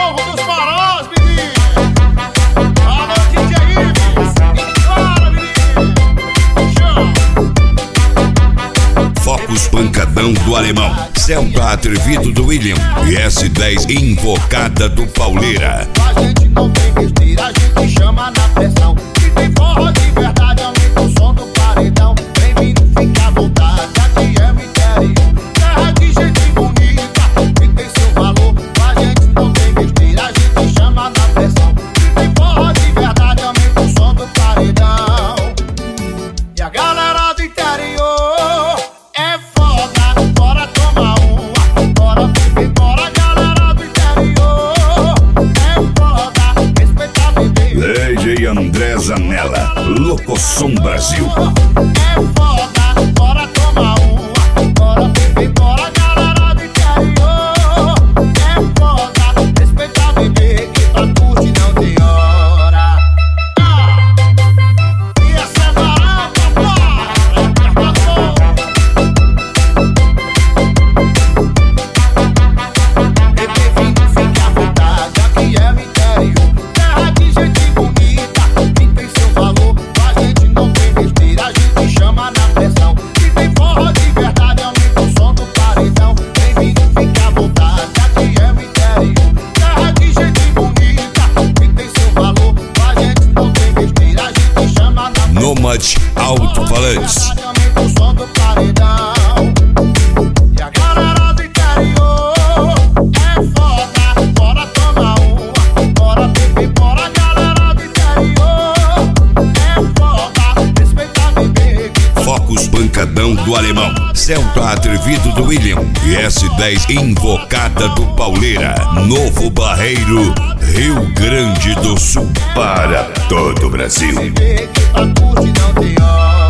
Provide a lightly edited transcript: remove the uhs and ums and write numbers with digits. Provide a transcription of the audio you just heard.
povo dos farós, menino. Alô, DJ Ives. Para, menino. Show. Focus pancadão do Alemão, Celta atrevido do William e S10 invocada do Pauleira. A gente não tem besteira, a gente chama na pressão. Se tem forró de verdade, aumenta o som do paredão. Vem vindo, fica à vontade, aqui é o interior. Terra de gente bonita, que tem seu valor. A gente não tem besteira, a gente chama na pressão. Se tem forró de verdade, aumenta o som do paredão. E a galera do interior é foda, bora tomar uma, bora beber, bora galera do interior. É foda, respeita a bebê. DJ André Zanella, Locosom Brasil. É foda, bora tomar uma, bora beber, bora galera do interior. É foda, respeita a bebê, que pra curtir não tem hora. E essa é barata, para, bebê vindo, fica à vontade, aqui é o interior. Terra de gente bonita, que tem seu valor. A gente não tem besteira, a gente chama na pressão. Se tem forró de verdade, aumenta o som do paredão. Vem vindo, fica à vontade, aqui é o interior. Terra de gente bonita, que tem seu valor. A gente não tem besteira, a gente chama na pressão. Nomad Alto-Falantes. Aumenta o som do paredão. E a galera do interior é foda, bora tomar uma, bora beber, bora galera do interior. É foda, respeita a bebê. Focus pancadão do Alemão, Celta atrevido do William e S10 invocada do Pauleira. Novo Barreiro, Rio Grande do Sul, para todo o Brasil. Bebê que pra curtir não tem hora.